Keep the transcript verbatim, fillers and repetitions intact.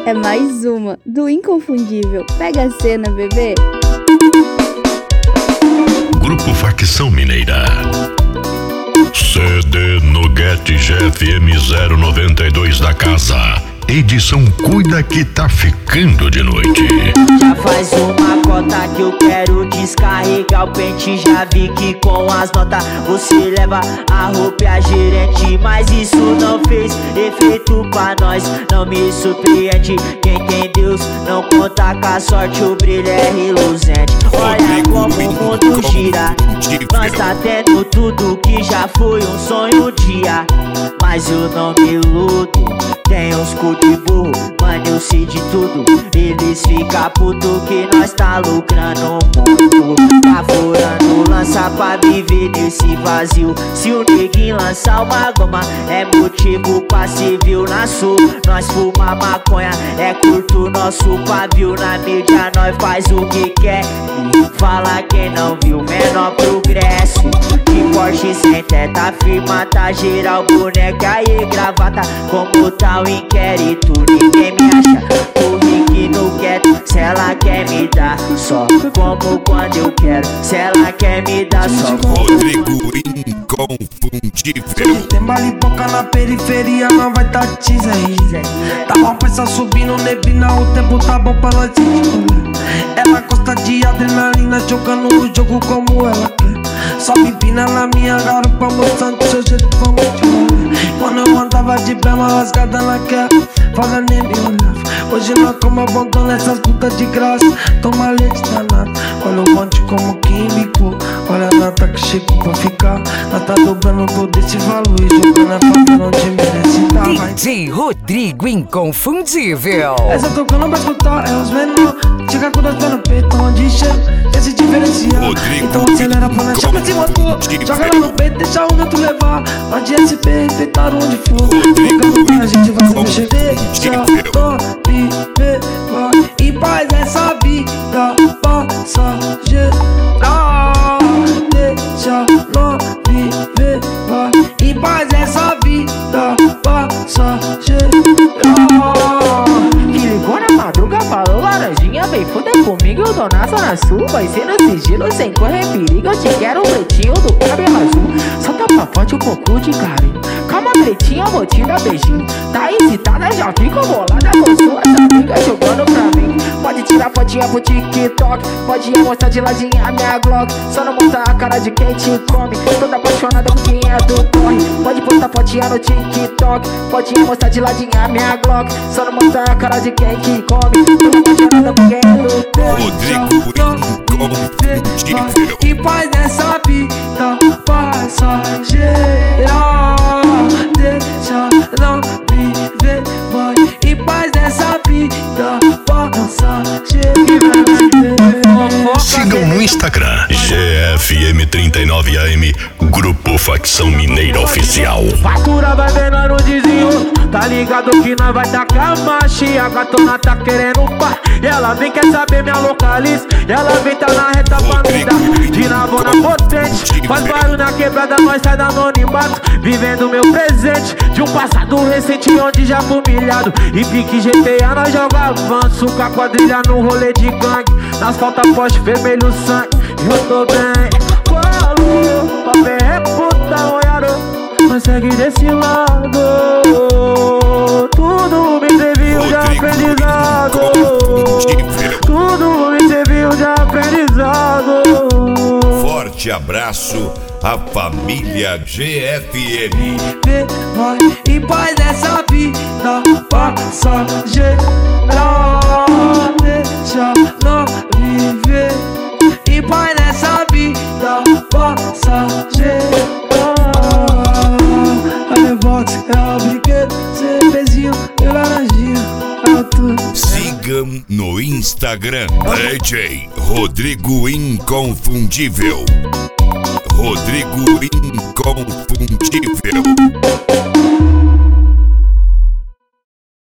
é mais uma do Inconfundível. Pega a cena, bebê. Grupo Facção Mineira. C D Nugget G F M zero noventa e dois da casa. Edição Cuida que tá ficando de noite. Já faz uma cota que eu quero descarregar o pente. Já vi que com as notas você leva a roupa e a gerente, mas isso não fez efeito pra nós. Não me surpreende, quem tem Deus não conta com a sorte, o brilho é reluzente. Olha como o mundo gira, nós tá tendo tudo que já foi um sonho um dia. Mas eu não me iludo, tem uns cu de burro, mano, eu sei de tudo. Eles ficam puto que nós tá lucrando muito, favorando lança pra viver nesse vazio. Se o neguinho lançar uma goma, é motivo pra civil. Na sul, nós fuma maconha, é curto nosso pavio. Na mídia nós faz o que quer e fala quem não viu menor progresso. De Porsche sem teta, firma, tá geral, boneca e gravata. Como tá o inquérito, ninguém me acha. Tô rique no quieto, se ela quer me dar só como quando eu quero. Se ela quer me dar só como Rodrigo Inconfundível. Tem bala e boca na periferia, não vai tá teaser aí. Tá bom, pensa subindo neblina, o tempo tá bom pra nós ir. Ela gosta de adrenalina, jogando o jogo como ela quer. Só empina na minha garupa, mostrando seu jeito, vamos de rolê. Quando eu andava de bema rasgada na quer, fala nem me olhava. Hoje nós como abandona essas putas de graça, toma leite danado. Olha o monte como químico, olha a nata que chegou pra ficar. Nós tá dobrando todo esse valor e jogando a favela onde merece tá. D J Rodrigo Inconfundível. Essa tocando pra escutar é os menor. Chega com dois pés no peito, onde chega, esse diferencial. Rodrigo então acelera pra nós, chama esse motor. Joga lá no peito, deixa o vento levar. Pode S P, deitar onde for. Ficando com a gente vai se mexer. Deixa nós viver, vai em paz essa vida passageira. Deixa nós viver, vai em paz essa vida passageira. que ligou na madruga, falou laranjinha, vem fuder comigo, eu tô na zona sul. Vai ser no sigilo, sem correr perigo. Eu te quero o pretinho do cabelo azul. Solta pra forte o cocô de carinho. Calma, pretinha, vou te dar beijinho. Tá excitada, já fico bolada com suas amigas jogando pra mim. Pode tirar fotinha pro TikTok, pode mostrar de ladinha a minha Glock. Só não mostrar a cara de quem te come. Toda apaixonada por quem é do corre. Pode postar fotinha no TikTok, pode mostrar de ladinha a minha Glock. Só não mostrar a cara de quem te come. Toda apaixonada por quem é do corre. Rodrigo Inconfundível. Que paz nessa vida passageira. Deixa não viver, vai em paz nessa vida passageira. Sigam no Instagram G F M trinta e nove A M, Grupo Facção Mineira Oficial. Fatura vai menor no desenho, tá ligado que nós vai tacar marcha. E a gatona tá querendo par, e ela vem quer saber minha localiza. E ela vem tá na reta pra me dar de navona potente. Faz barulho na quebrada, nós sai da anonimato, vivendo meu presente de um passado recente onde já fui humilhado. E pique G T A nós joga avanço, com a quadrilha no rolê de gangue. Nas faltas poste vermelho sangue, eu tô bem. Falou, papel é puta, olhado, mas segue desse lado. Tudo me serviu de aprendizado. Tudo me serviu de aprendizado. Forte abraço à família G F M. Vai em paz nessa vida passageira. Deixa nós viver em paz nessa vida passageira. Olha o box, é o brinquedo, cervezinho e laranjinha. Sigam no Instagram D J Rodrigo Inconfundível. Rodrigo Inconfundível.